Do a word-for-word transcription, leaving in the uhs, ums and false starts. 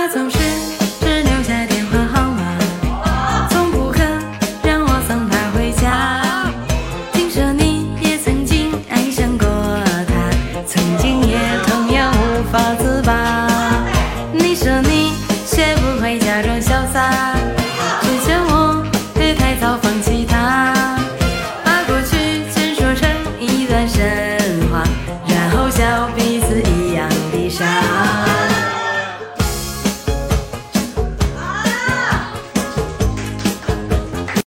他总是只留下电话号码，从不肯让我送他回家。听说你也曾经爱上过他，曾经也同样无法自拔。你说你学不会假装潇洒，只嫌我会太早放弃他，把过去全说成一段神话，然后笑彼此